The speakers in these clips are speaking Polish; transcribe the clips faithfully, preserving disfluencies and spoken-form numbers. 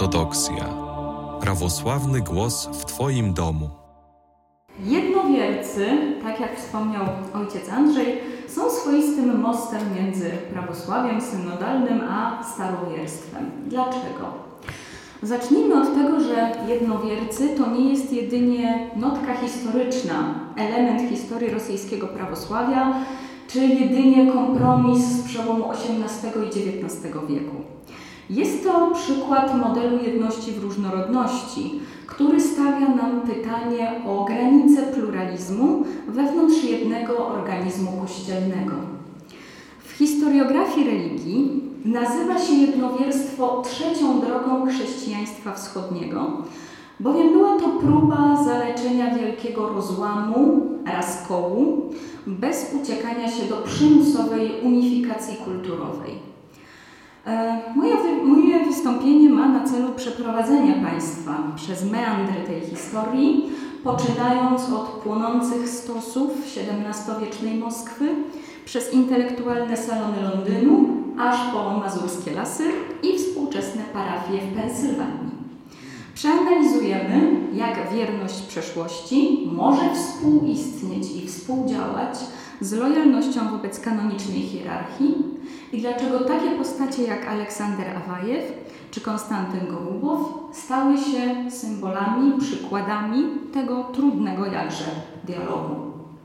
Ortodoksja. Prawosławny głos w Twoim domu. Jednowiercy, tak jak wspomniał ojciec Andrzej, są swoistym mostem między prawosławiem synodalnym a starowierstwem. Dlaczego? Zacznijmy od tego, że jednowiercy to nie jest jedynie notka historyczna, element historii rosyjskiego prawosławia, czy jedynie kompromis z przełomu osiemnastego i dziewiętnastego wieku. Jest to przykład modelu jedności w różnorodności, który stawia nam pytanie o granice pluralizmu wewnątrz jednego organizmu kościelnego. W historiografii religii nazywa się jednowierstwo trzecią drogą chrześcijaństwa wschodniego, bowiem była to próba zaleczenia wielkiego rozłamu, rozkołu, bez uciekania się do przymusowej unifikacji kulturowej. Moje, moje wystąpienie ma na celu przeprowadzenie Państwa przez meandry tej historii, poczynając od płonących stosów siedemnastowiecznej Moskwy, przez intelektualne salony Londynu, aż po mazurskie lasy i współczesne parafie w Pensylwanii. Przeanalizujemy, jak wierność przeszłości może współistnieć i współdziałać z lojalnością wobec kanonicznej hierarchii i dlaczego takie postacie jak Aleksander Awajew czy Konstantyn Gołubow stały się symbolami, przykładami tego trudnego jakże dialogu.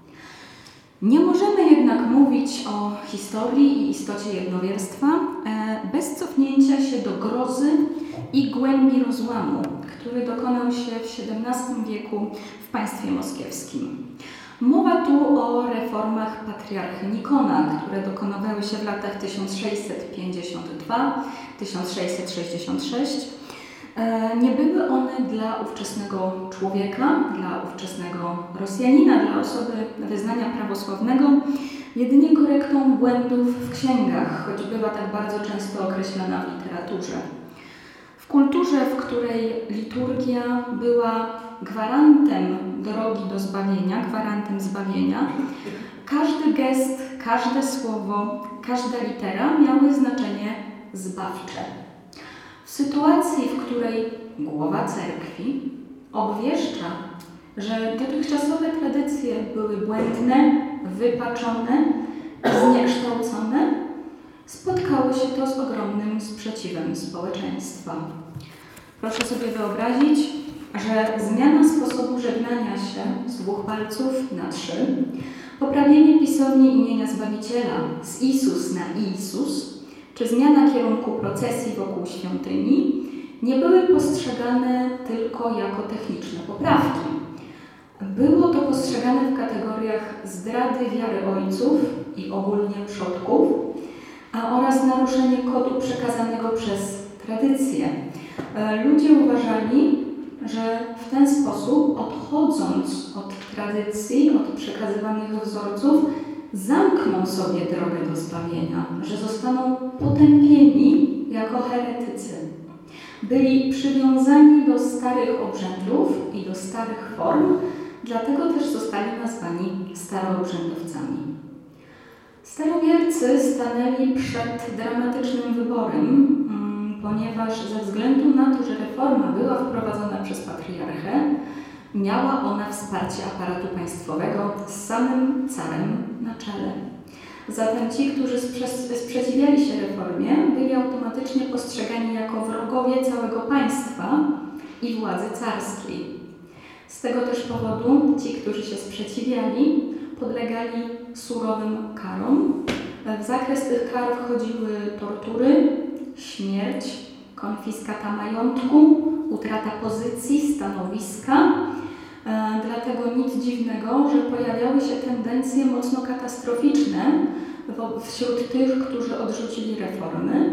Nie możemy jednak mówić o historii i istocie jednowierstwa bez cofnięcia się do grozy i głębi rozłamu, który dokonał się w siedemnastym wieku w państwie moskiewskim. Mowa tu o reformach patriarchy Nikona, które dokonywały się w latach tysiąc sześćset pięćdziesiąt dwa do tysiąc sześćset sześćdziesiąt sześć. Nie były one dla ówczesnego człowieka, dla ówczesnego Rosjanina, dla osoby wyznania prawosławnego jedynie korektą błędów w księgach, choć była tak bardzo często określana w literaturze. W kulturze, w której liturgia była gwarantem drogi do zbawienia, gwarantem zbawienia, każdy gest, każde słowo, każda litera miały znaczenie zbawcze. W sytuacji, w której głowa cerkwi obwieszcza, że dotychczasowe tradycje były błędne, wypaczone, zniekształcone, spotkało się to z ogromnym sprzeciwem społeczeństwa. Proszę sobie wyobrazić, że zmiana sposobu żegnania się z dwóch palców na trzy, poprawienie pisowni imienia Zbawiciela z Isus na Isus, czy zmiana kierunku procesji wokół świątyni nie były postrzegane tylko jako techniczne poprawki. Było to postrzegane w kategoriach zdrady wiary ojców i ogólnie przodków, a oraz naruszenie kodu przekazanego przez tradycję. Ludzie uważali, że w ten sposób, odchodząc od tradycji, od przekazywanych wzorców, zamkną sobie drogę do zbawienia, że zostaną potępieni jako heretycy. Byli przywiązani do starych obrzędów i do starych form, dlatego też zostali nazwani staroobrzędowcami. Starowiercy stanęli przed dramatycznym wyborem, ponieważ ze względu na to, że reforma była wprowadzona przez patriarchę, miała ona wsparcie aparatu państwowego z samym carem na czele. Zatem ci, którzy sprzeciwiali się reformie, byli automatycznie postrzegani jako wrogowie całego państwa i władzy carskiej. Z tego też powodu ci, którzy się sprzeciwiali, podlegali surowym karom. W zakres tych kar wchodziły tortury, śmierć, konfiskata majątku, utrata pozycji, stanowiska. E, dlatego nic dziwnego, że pojawiały się tendencje mocno katastroficzne wśród tych, którzy odrzucili reformy.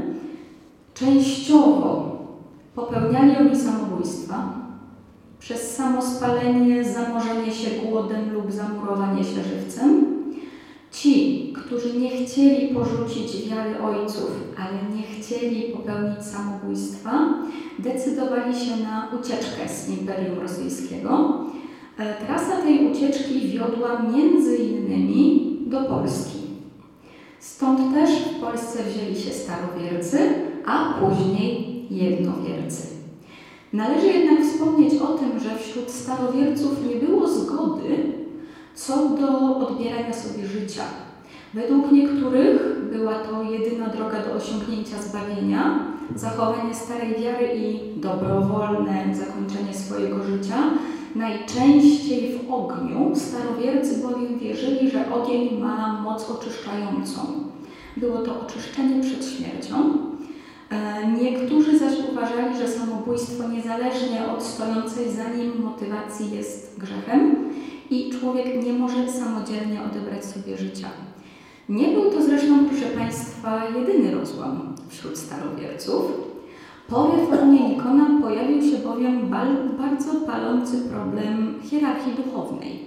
Częściowo popełniali oni samobójstwa przez samospalenie, zamorzenie się głodem lub zamurowanie się żywcem. Ci, którzy nie chcieli porzucić wiary ojców, ale nie chcieli popełnić samobójstwa, decydowali się na ucieczkę z Imperium Rosyjskiego. Trasa tej ucieczki wiodła między innymi do Polski. Stąd też w Polsce wzięli się starowiercy, a później jednowiercy. Należy jednak wspomnieć o tym, że wśród starowierców nie było zgody co do odbierania sobie życia. Według niektórych była to jedyna droga do osiągnięcia zbawienia, zachowanie starej wiary i dobrowolne zakończenie swojego życia, najczęściej w ogniu. Starowiercy bowiem wierzyli, że ogień ma moc oczyszczającą. Było to oczyszczenie przed śmiercią. Niektórzy zaś uważali, że samobójstwo niezależnie od stojącej za nim motywacji jest grzechem i człowiek nie może samodzielnie odebrać sobie życia. Nie był to zresztą, proszę Państwa, jedyny rozłam wśród starowierców. Po reformie Nikona pojawił się bowiem bardzo palący problem hierarchii duchownej.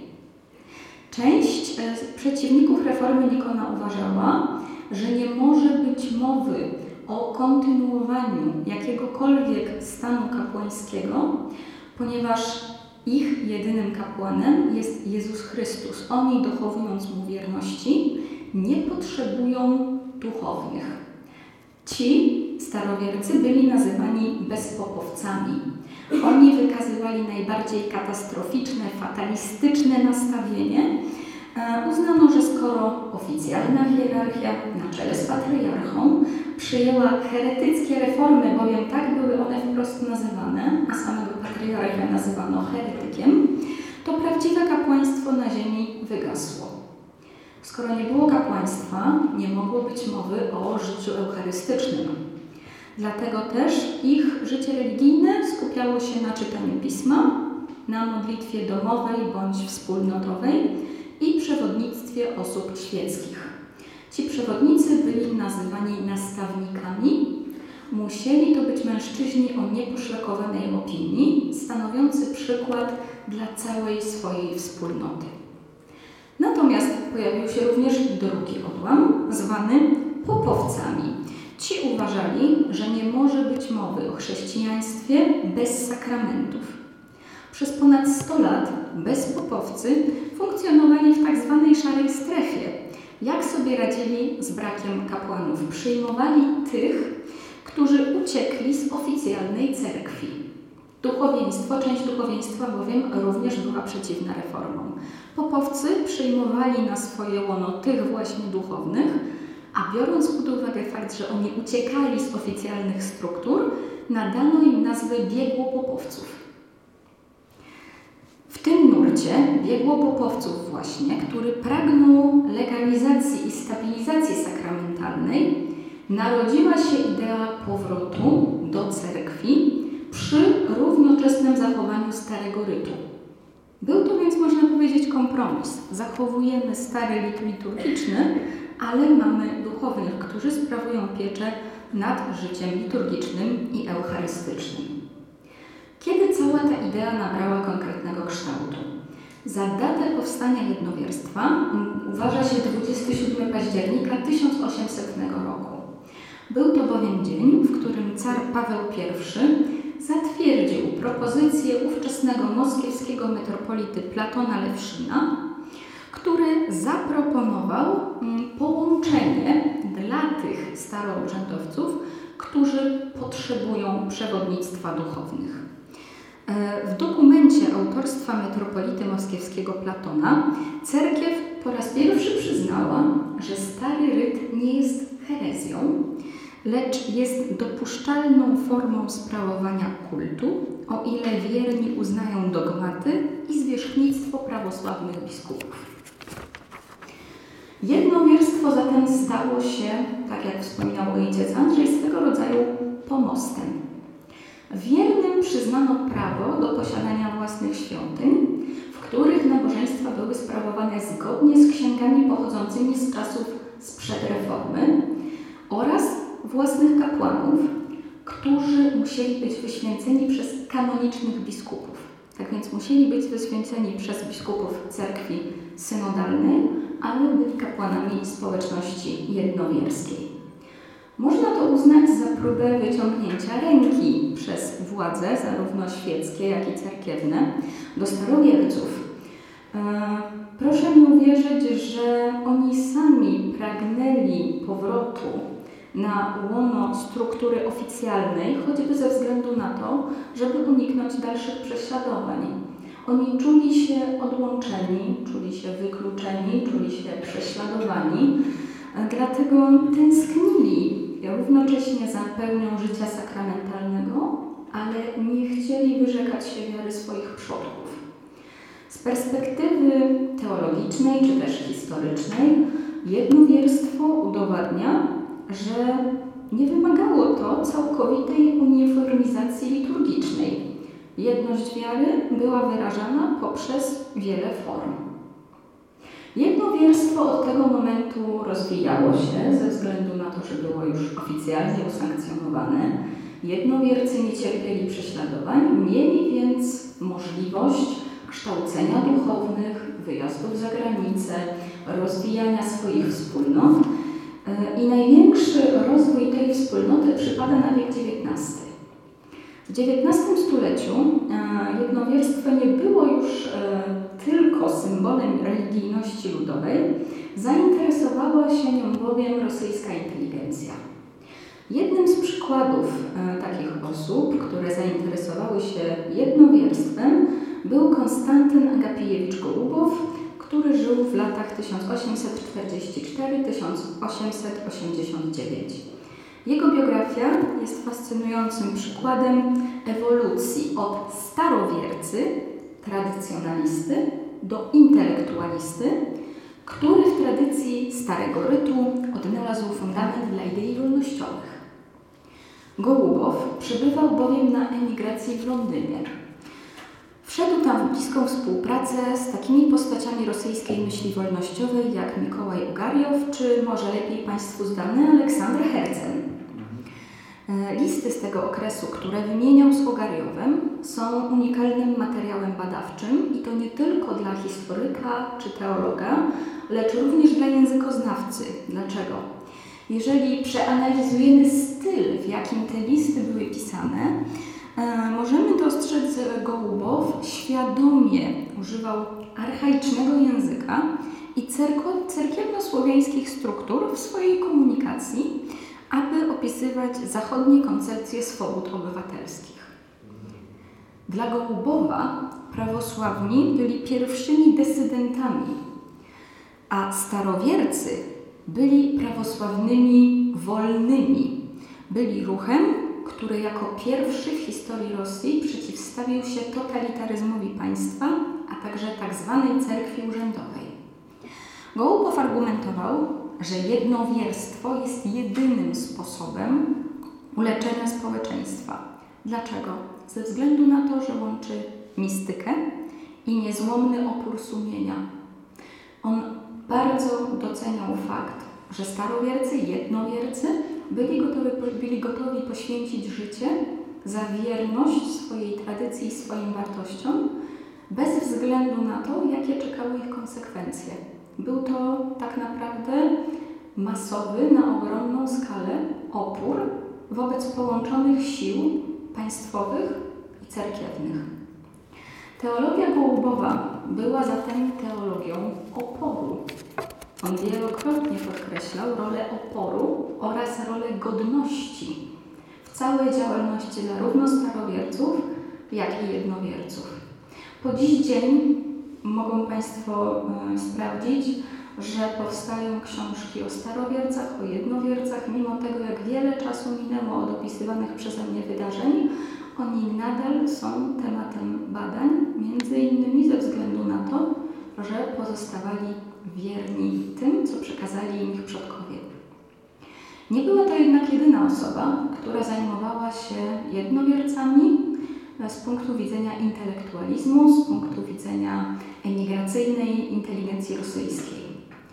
Część przeciwników reformy Nikona uważała, że nie może być mowy o kontynuowaniu jakiegokolwiek stanu kapłańskiego, ponieważ ich jedynym kapłanem jest Jezus Chrystus. Oni, dochowując Mu wierności, nie potrzebują duchownych. Ci starowiercy byli nazywani bezpopowcami. Oni wykazywali najbardziej katastroficzne, fatalistyczne nastawienie. Uznano, że skoro oficjalna hierarchia na czele z patriarchą przyjęła heretyckie reformy, bowiem tak były one wprost nazywane, a samego patriarcha nazywano heretykiem, to prawdziwe kapłaństwo na ziemi wygasło. Skoro nie było kapłaństwa, nie mogło być mowy o życiu eucharystycznym. Dlatego też ich życie religijne skupiało się na czytaniu Pisma, na modlitwie domowej bądź wspólnotowej i przewodnictwie osób świeckich. Ci przewodnicy byli nazywani nastawnikami. Musieli to być mężczyźni o nieposzlakowanej opinii, stanowiący przykład dla całej swojej wspólnoty. Natomiast pojawił się również drugi odłam, zwany popowcami. Ci uważali, że nie może być mowy o chrześcijaństwie bez sakramentów. Przez ponad sto lat bezpopowcy funkcjonowali w tak zwanej szarej strefie. Jak sobie radzili z brakiem kapłanów? Przyjmowali tych, którzy uciekli z oficjalnej cerkwi. Duchowieństwo, część duchowieństwa bowiem również była przeciwna reformom. Popowcy przyjmowali na swoje łono tych właśnie duchownych, a biorąc pod uwagę fakt, że oni uciekali z oficjalnych struktur, nadano im nazwę biegłopopowców. W tym nurcie biegłopopowców właśnie, który pragnął legalizacji i stabilizacji sakramentalnej, narodziła się idea powrotu do cerkwi przy równoczesnym zachowaniu starego rytu. Był to więc, można powiedzieć, kompromis. Zachowujemy stary rit liturgiczny, ale mamy duchownych, którzy sprawują pieczę nad życiem liturgicznym i eucharystycznym. Kiedy cała ta idea nabrała konkretnego kształtu? Za datę powstania jednowierstwa uważa się dwudziestego siódmego października tysiąc osiemsetnego roku. Był to bowiem dzień, w którym car Paweł pierwszy zatwierdził propozycję ówczesnego moskiewskiego metropolity Platona Lewszyna, który zaproponował połączenie dla tych starourzędowców, którzy potrzebują przewodnictwa duchownych. W dokumencie autorstwa metropolity moskiewskiego Platona cerkiew po raz pierwszy przyznała, że stary ryt nie jest herezją, lecz jest dopuszczalną formą sprawowania kultu, o ile wierni uznają dogmaty i zwierzchnictwo prawosławnych biskupów. Jednowierstwo zatem stało się, tak jak wspominał ojciec Andrzej, swego rodzaju pomostem. Wiernym przyznano prawo do posiadania własnych świątyń, w których nabożeństwa były sprawowane zgodnie z księgami pochodzącymi z czasów sprzed reformy oraz własnych kapłanów, którzy musieli być wyświęceni przez kanonicznych biskupów. Tak więc musieli być wyświęceni przez biskupów cerkwi synodalnej, ale byli kapłanami społeczności jednowierskiej. Można to uznać za próbę wyciągnięcia ręki przez władze, zarówno świeckie, jak i cerkiewne, do starowierców. Proszę mi uwierzyć, że oni sami pragnęli powrotu na łono struktury oficjalnej, choćby ze względu na to, żeby uniknąć dalszych prześladowań. Oni czuli się odłączeni, czuli się wykluczeni, czuli się prześladowani, dlatego tęsknili równocześnie za pełnią życia sakramentalnego, ale nie chcieli wyrzekać się wiary swoich przodków. Z perspektywy teologicznej czy też historycznej jednowierstwo udowadnia, że nie wymagało to całkowitej uniformizacji liturgicznej. Jedność wiary była wyrażana poprzez wiele form. Jednowierstwo od tego momentu rozwijało się ze względu na to, że było już oficjalnie usankcjonowane. Jednowiercy nie cierpieli prześladowań, mieli więc możliwość kształcenia duchownych, wyjazdów za granicę, rozwijania swoich wspólnot i największy rozwój tej wspólnoty przypada na wiek dziewiętnasty. W dziewiętnastym stuleciu jednowierstwo nie było już tylko symbolem religijności ludowej, zainteresowała się nią bowiem rosyjska inteligencja. Jednym z przykładów e, takich osób, które zainteresowały się jednowierstwem, był Konstantyn Agapijewicz Gołubow, który żył w latach tysiąc osiemset czterdziesty czwarty do tysiąc osiemset osiemdziesiątego dziewiątego. Jego biografia jest fascynującym przykładem ewolucji od starowiercy, tradycjonalisty, do intelektualisty, który w tradycji starego rytu odnalazł fundament dla idei wolnościowych. Gołubow przebywał bowiem na emigracji w Londynie. Wszedł tam w bliską współpracę z takimi postaciami rosyjskiej myśli wolnościowej jak Mikołaj Ogarjow, czy może lepiej Państwu znany Aleksander Herzen. Listy z tego okresu, które wymieniał z Ogarjowem, są unikalnym materiałem badawczym i to nie tylko dla historyka czy teologa, lecz również dla językoznawcy. Dlaczego? Jeżeli przeanalizujemy styl, w jakim te listy były pisane, możemy dostrzec, że Gołubow świadomie używał archaicznego języka i cerkiewno-słowiańskich struktur w swojej komunikacji, aby opisywać zachodnie koncepcje swobód obywatelskich. Dla Gołubowa prawosławni byli pierwszymi dysydentami, a starowiercy byli prawosławnymi wolnymi. Byli ruchem, który jako pierwszy w historii Rosji przeciwstawił się totalitaryzmowi państwa, a także tzw. cerkwi urzędowej. Gołubow argumentował, że jednowierstwo jest jedynym sposobem uleczenia społeczeństwa. Dlaczego? Ze względu na to, że łączy mistykę i niezłomny opór sumienia. On bardzo doceniał fakt, że starowiercy, jednowiercy byli gotowi, byli gotowi poświęcić życie za wierność swojej tradycji i swoim wartościom, bez względu na to, jakie czekały ich konsekwencje. Był to tak naprawdę masowy, na ogromną skalę opór wobec połączonych sił państwowych i cerkiewnych. Teologia Gołubowa była zatem teologią oporu. On wielokrotnie podkreślał rolę oporu oraz rolę godności w całej działalności zarówno starowierców, jak i jednowierców. Po dziś dzień mogą Państwo y, sprawdzić, że powstają książki o starowiercach, o jednowiercach, mimo tego, jak wiele czasu minęło od opisywanych przeze mnie wydarzeń, oni nadal są tematem badań, między innymi ze względu na to, że pozostawali wierni tym, co przekazali im ich przodkowie. Nie była to jednak jedyna osoba, która zajmowała się jednowiercami z punktu widzenia intelektualizmu, z punktu widzenia emigracyjnej inteligencji rosyjskiej.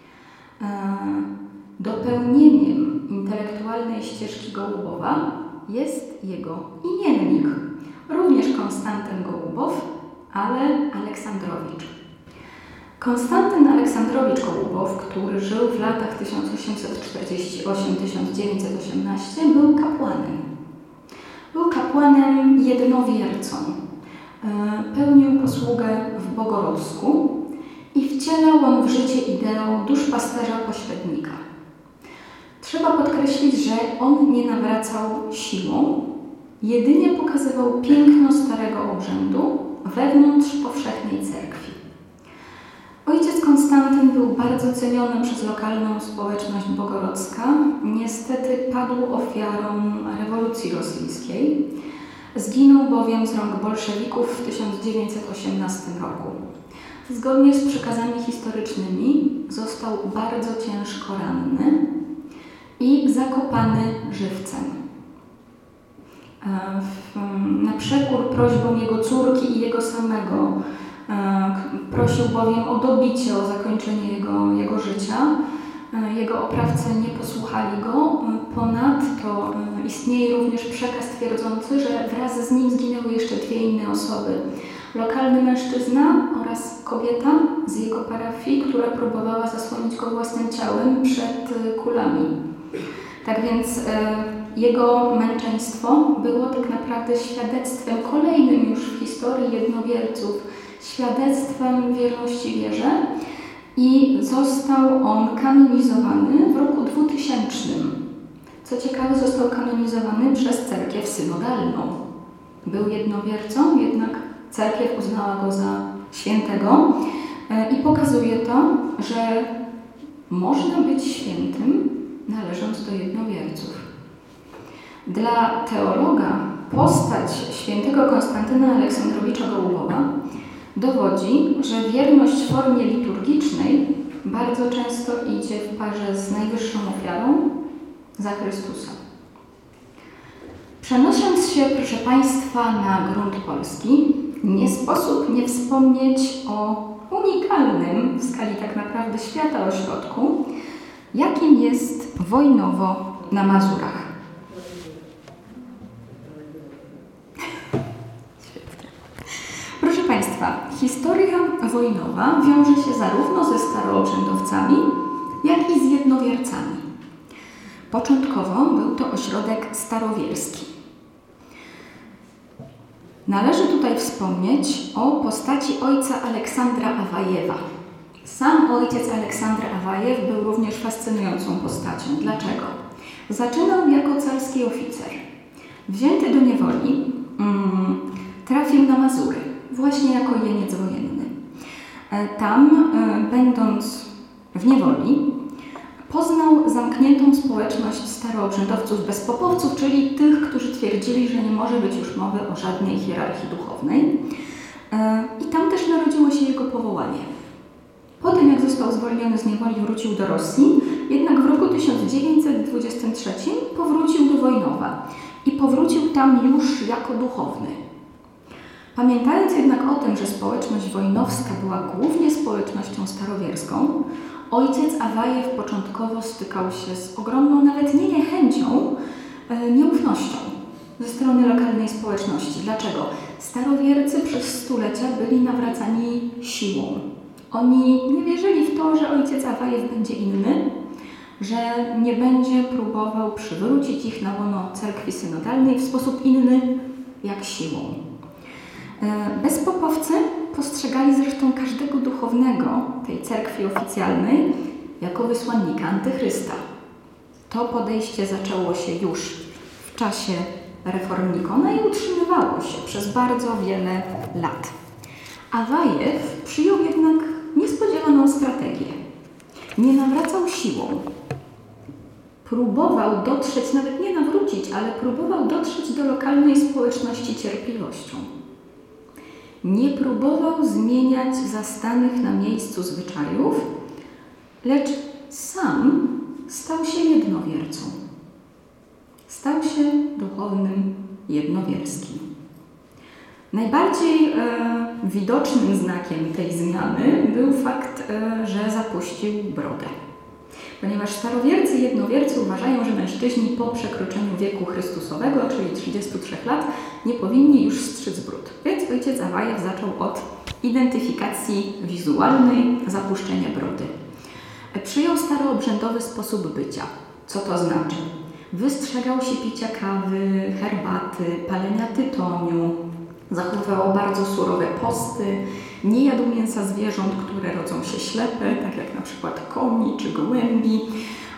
Dopełnieniem intelektualnej ścieżki Gołubowa jest jego imiennik, również Konstantyn Gołubow, ale Aleksandrowicz. Konstantyn Aleksandrowicz Gołubow, który żył w latach tysiąc osiemset czterdziesty ósmy do tysiąc dziewięćset osiemnastego, był kapłanem. Był kapłanem jednowiercą. Pełnił posługę w Bogorodzku i wcielał on w życie ideę duszpasterza pośrednika. Trzeba podkreślić, że on nie nawracał siłą, jedynie pokazywał piękno starego obrzędu wewnątrz powszechnej cerkwi. Ojciec Konstantyn był bardzo ceniony przez lokalną społeczność bogorodzka. Niestety padł ofiarą rewolucji rosyjskiej. Zginął bowiem z rąk bolszewików w tysiąc dziewięćset osiemnastym roku. Zgodnie z przekazami historycznymi został bardzo ciężko ranny i zakopany żywcem. Na przekór prośbom jego córki i jego samego prosił bowiem o dobicie, o zakończenie jego, jego życia. Jego oprawcy nie posłuchali go. Ponadto istnieje również przekaz twierdzący, że wraz z nim zginęły jeszcze dwie inne osoby. Lokalny mężczyzna oraz kobieta z jego parafii, która próbowała zasłonić go własnym ciałem przed kulami. Tak więc jego męczeństwo było tak naprawdę świadectwem kolejnym już w historii jednowierców, świadectwem wierności wierze i został on kanonizowany w roku dwutysięcznym. Co ciekawe, został kanonizowany przez cerkiew synodalną. Był jednowiercą, jednak cerkiew uznała go za świętego i pokazuje to, że można być świętym, należąc do jednowierców. Dla teologa postać świętego Konstantyna Aleksandrowicza Gołubowa dowodzi, że wierność formie liturgicznej bardzo często idzie w parze z najwyższą ofiarą za Chrystusa. Przenosząc się, proszę Państwa, na grunt polski, nie sposób nie wspomnieć o unikalnym w skali tak naprawdę świata ośrodku, jakim jest Wojnowo na Mazurach. Proszę Państwa, historia wojnowa wiąże się zarówno ze staroobrzędowcami, jak i z jednowiercami. Początkowo był to ośrodek starowierski. Należy tutaj wspomnieć o postaci ojca Aleksandra Awajewa. Sam ojciec Aleksandr Awajew był również fascynującą postacią. Dlaczego? Zaczynał jako carski oficer. Wzięty do niewoli, mm, trafił na Mazury, właśnie jako jeniec wojenny. Tam, będąc w niewoli, poznał zamkniętą społeczność staroobrzędowców bezpopowców, czyli tych, którzy twierdzili, że nie może być już mowy o żadnej hierarchii duchownej. I tam też narodziło się jego powołanie. Po tym, jak został zwolniony z niewoli, wrócił do Rosji, jednak w roku tysiąc dziewięćset dwudziestym trzecim powrócił do Wojnowa i powrócił tam już jako duchowny. Pamiętając jednak o tym, że społeczność wojnowska była głównie społecznością starowierską, ojciec Awajew początkowo stykał się z ogromną nawet nie niechęcią, nieufnością ze strony lokalnej społeczności. Dlaczego? Starowiercy przez stulecia byli nawracani siłą. Oni nie wierzyli w to, że ojciec Awajew będzie inny, że nie będzie próbował przywrócić ich na łono cerkwi synodalnej w sposób inny jak siłą. Bezpopowcy postrzegali zresztą każdego duchownego tej cerkwi oficjalnej jako wysłannika antychrysta. To podejście zaczęło się już w czasie reform Nikona i utrzymywało się przez bardzo wiele lat. Awajew przyjął jednak niespodziewaną strategię. Nie nawracał siłą. Próbował dotrzeć, nawet nie nawrócić, ale próbował dotrzeć do lokalnej społeczności cierpliwością. Nie próbował zmieniać zastanych na miejscu zwyczajów, lecz sam stał się jednowiercą. Stał się duchownym jednowierskim. Najbardziej e, widocznym znakiem tej zmiany był fakt, e, że zapuścił brodę. Ponieważ starowiercy i jednowiercy uważają, że mężczyźni po przekroczeniu wieku chrystusowego, czyli trzydziestu trzech lat, nie powinni już strzyc bród. Więc ojciec Awajew zaczął od identyfikacji wizualnej zapuszczenia brody. Przyjął staroobrzędowy sposób bycia. Co to znaczy? Wystrzegał się picia kawy, herbaty, palenia tytoniu, zachowywał bardzo surowe posty, nie jadł mięsa zwierząt, które rodzą się ślepe, tak jak na przykład koni czy gołębi,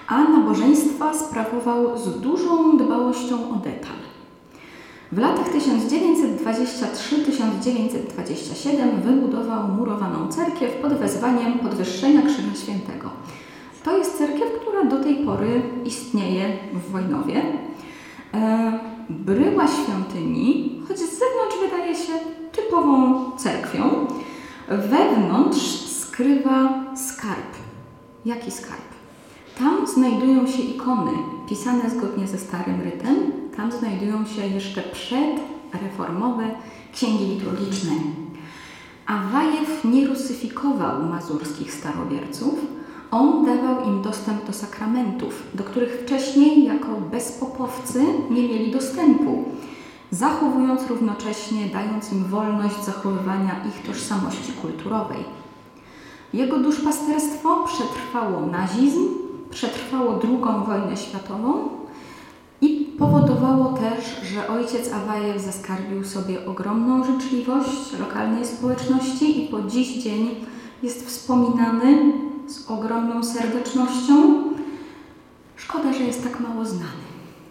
a nabożeństwa sprawował z dużą dbałością o detal. W latach tysiąc dziewięćset dwudziestym trzecim do tysiąc dziewięćset dwudziestego siódmego wybudował murowaną cerkiew pod wezwaniem podwyższenia Krzyża Świętego. To jest cerkiew, która do tej pory istnieje w Wojnowie. E, bryła świątyni, choć z zewnątrz wydaje się typową cerkwią, wewnątrz skrywa skarb. Jaki skarb? Tam znajdują się ikony pisane zgodnie ze Starym Rytem. Tam znajdują się jeszcze przedreformowe księgi liturgiczne. Awajew nie rusyfikował mazurskich starowierców. On dawał im dostęp do sakramentów, do których wcześniej jako bezpopowcy nie mieli dostępu, zachowując równocześnie, dając im wolność zachowywania ich tożsamości kulturowej. Jego duszpasterstwo przetrwało nazizm, przetrwało drugą wojnę światową i powodowało też, że ojciec Awajew zaskarbił sobie ogromną życzliwość lokalnej społeczności i po dziś dzień jest wspominany z ogromną serdecznością. Szkoda, że jest tak mało znany.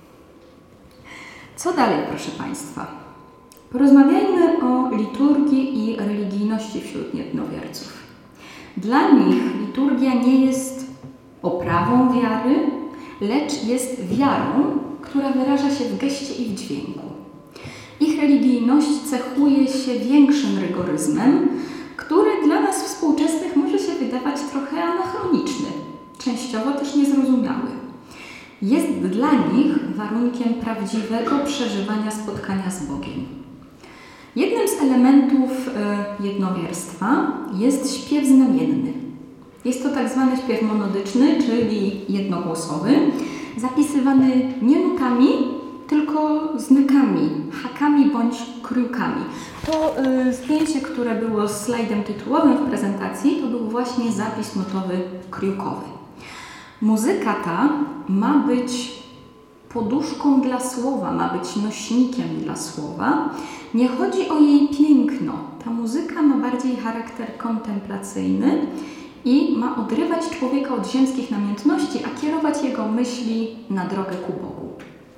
Co dalej, proszę Państwa? Porozmawiajmy o liturgii i religijności wśród jednowierców. Dla nich liturgia nie jest oprawą wiary, lecz jest wiarą, która wyraża się w geście i w dźwięku. Ich religijność cechuje się większym rygoryzmem, który dla nas współczesnych może się wydawać trochę anachroniczny, częściowo też niezrozumiały. Jest dla nich warunkiem prawdziwego przeżywania spotkania z Bogiem. Jednym z elementów jednowierstwa jest śpiew znamienny. Jest to tak zwany śpiew monodyczny, czyli jednogłosowy, zapisywany nie nutami, tylko znakami, hakami bądź kryjówkami. To y, zdjęcie, które było slajdem tytułowym w prezentacji, to był właśnie zapis nutowy kryjówkowy. Muzyka ta ma być poduszką dla słowa, ma być nośnikiem dla słowa. Nie chodzi o jej piękno. Ta muzyka ma bardziej charakter kontemplacyjny i ma odrywać człowieka od ziemskich namiętności, a kierować jego myśli na drogę ku Bogu.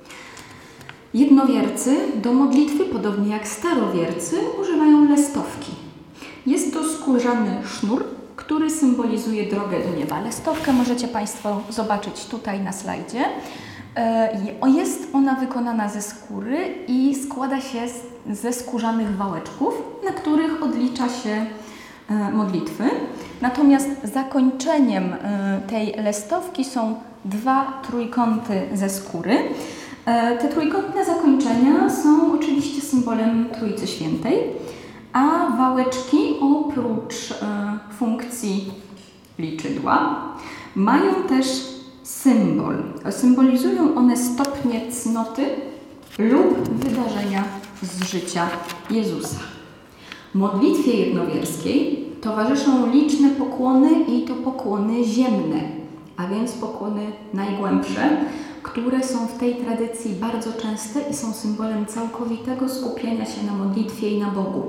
Jednowiercy do modlitwy, podobnie jak starowiercy, używają lestowki. Jest to skórzany sznur, który symbolizuje drogę do nieba. Lestowkę możecie Państwo zobaczyć tutaj na slajdzie. Jest ona wykonana ze skóry i składa się ze skórzanych wałeczków, na których odlicza się modlitwy. Natomiast zakończeniem tej lestowki są dwa trójkąty ze skóry. Te trójkątne zakończenia są oczywiście symbolem Trójcy Świętej, a wałeczki oprócz funkcji liczydła mają też symbol. Symbolizują one stopnie cnoty lub wydarzenia z życia Jezusa. Modlitwie jednowierskiej towarzyszą liczne pokłony i to pokłony ziemne, a więc pokłony najgłębsze, które są w tej tradycji bardzo częste i są symbolem całkowitego skupienia się na modlitwie i na Bogu.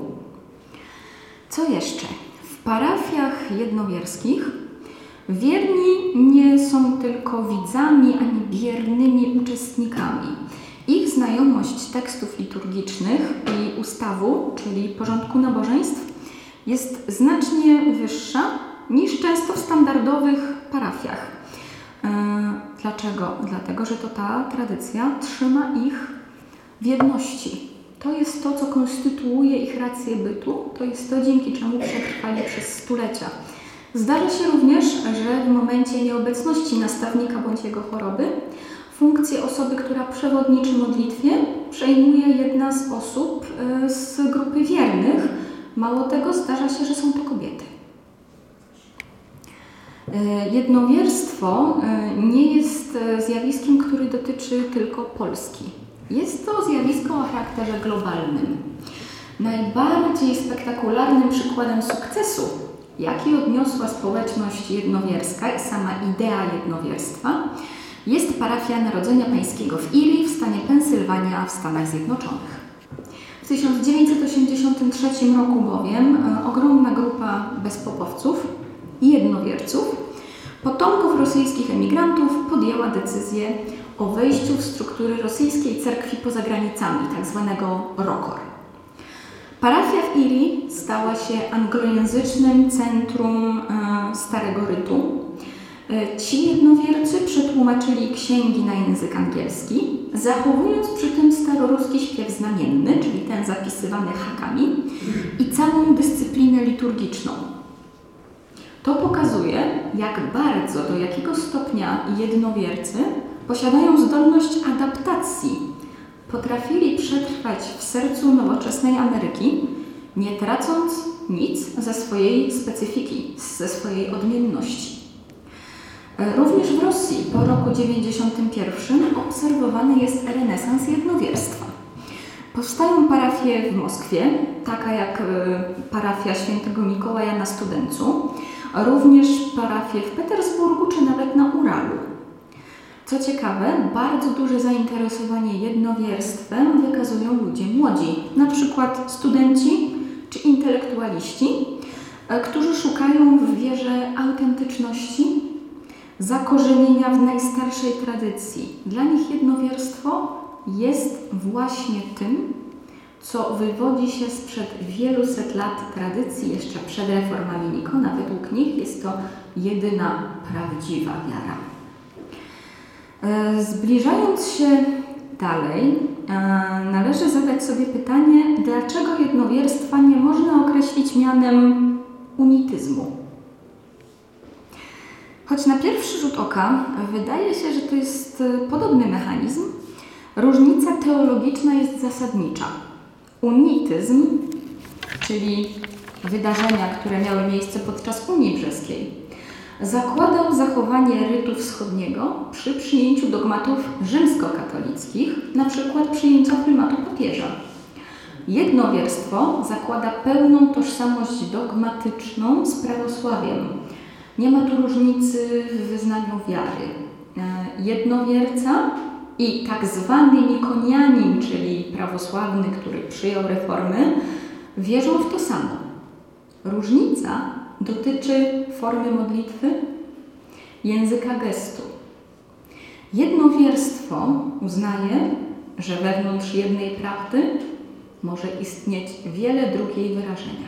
Co jeszcze? W parafiach jednowierskich wierni nie są tylko widzami, ani biernymi uczestnikami. Ich znajomość tekstów liturgicznych i ustawu, czyli porządku nabożeństw, jest znacznie wyższa niż często w standardowych parafiach. Dlaczego? Dlatego, że to ta tradycja trzyma ich w jedności. To jest to, co konstytuuje ich rację bytu, to jest to, dzięki czemu przetrwali przez stulecia. Zdarza się również, że w momencie nieobecności nastawnika bądź jego choroby funkcję osoby, która przewodniczy modlitwie, przejmuje jedna z osób z grupy wiernych. Mało tego, zdarza się, że są to kobiety. Jednowierstwo nie jest zjawiskiem, które dotyczy tylko Polski. Jest to zjawisko o charakterze globalnym. Najbardziej spektakularnym przykładem sukcesu, jaki odniosła społeczność jednowierska i sama idea jednowierstwa, jest parafia Narodzenia Pańskiego w Erie w stanie Pensylwania w Stanach Zjednoczonych. W tysiąc dziewięćset osiemdziesiątym trzecim roku bowiem ogromna grupa bezpopowców i jednowierców potomków rosyjskich emigrantów podjęła decyzję o wejściu w struktury rosyjskiej cerkwi poza granicami, tzw. ROKOR. Parafia w Erie stała się anglojęzycznym centrum e, Starego Rytu. E, ci jednowiercy przetłumaczyli księgi na język angielski, zachowując przy tym staroruski śpiew znamienny, czyli ten zapisywany hakami, i całą dyscyplinę liturgiczną. To pokazuje, jak bardzo, do jakiego stopnia jednowiercy posiadają zdolność adaptacji. Potrafili przetrwać w sercu nowoczesnej Ameryki, nie tracąc nic ze swojej specyfiki, ze swojej odmienności. Również w Rosji po roku dziewięćdziesiątym pierwszym obserwowany jest renesans jednowierstwa. Powstają parafie w Moskwie, taka jak parafia świętego Mikołaja na Studeńcu, również parafie w Petersburgu czy nawet na Uralu. Co ciekawe, bardzo duże zainteresowanie jednowierstwem wykazują ludzie młodzi, na przykład studenci czy intelektualiści, którzy szukają w wierze autentyczności, zakorzenienia w najstarszej tradycji. Dla nich jednowierstwo jest właśnie tym, co wywodzi się sprzed wielu set lat tradycji, jeszcze przed reformami Nikona. Według nich jest to jedyna prawdziwa wiara. Zbliżając się dalej, należy zadać sobie pytanie, dlaczego jednowierstwa nie można określić mianem unityzmu. Choć na pierwszy rzut oka wydaje się, że to jest podobny mechanizm, różnica teologiczna jest zasadnicza. Unityzm, czyli wydarzenia, które miały miejsce podczas Unii Brzeskiej, zakładał zachowanie rytu wschodniego przy przyjęciu dogmatów rzymskokatolickich, na przykład przyjęcia prymatu papieża. Jednowierstwo zakłada pełną tożsamość dogmatyczną z prawosławiem. Nie ma tu różnicy w wyznaniu wiary. Jednowierca i tak zwany nikonianin, czyli prawosławny, który przyjął reformy, wierzą w to samo. Różnica dotyczy formy modlitwy, języka gestu. Jednowierstwo uznaje, że wewnątrz jednej prawdy może istnieć wiele dróg jej wyrażenia.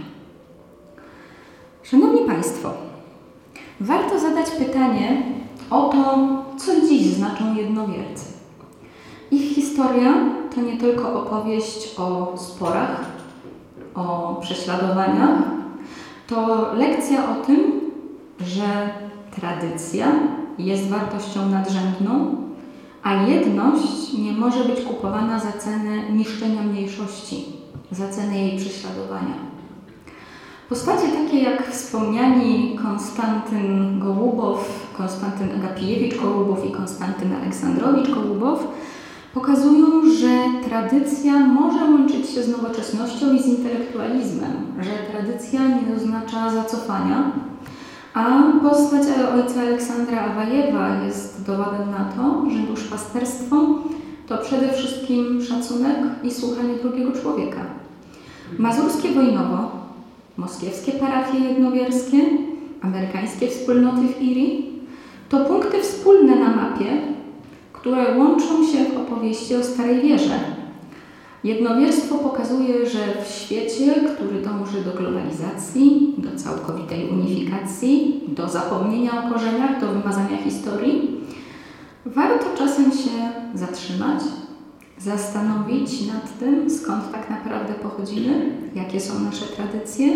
Szanowni Państwo, warto zadać pytanie o to, co dziś znaczą jednowiercy. Ich historia to nie tylko opowieść o sporach, o prześladowaniach, to lekcja o tym, że tradycja jest wartością nadrzędną, a jedność nie może być kupowana za cenę niszczenia mniejszości, za cenę jej prześladowania. Postacie takie jak wspomniani Konstantyn Gołubow, Konstantyn Agapijewicz Gołubow i Konstantyn Aleksandrowicz Gołubow pokazują, że tradycja może łączyć się z nowoczesnością i z intelektualizmem, że tradycja nie oznacza zacofania, a postać ojca Aleksandra Awajewa jest dowodem na to, że duszpasterstwo to przede wszystkim szacunek i słuchanie drugiego człowieka. Mazurskie Wojnowo, moskiewskie parafie jednowierskie, amerykańskie wspólnoty w Erie to punkty wspólne na mapie, które łączą się w opowieści o Starej Wierze. Jednowierstwo pokazuje, że w świecie, który dąży do globalizacji, do całkowitej unifikacji, do zapomnienia o korzeniach, do wymazania historii, warto czasem się zatrzymać, zastanowić nad tym, skąd tak naprawdę pochodzimy, jakie są nasze tradycje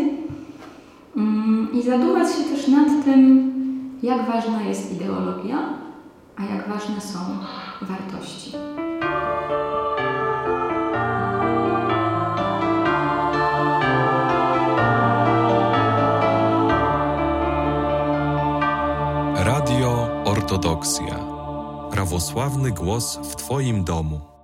i zadumać się też nad tym, jak ważna jest ideologia, a jak ważne są wartości. Radio Ortodoksja. Prawosławny głos w Twoim domu.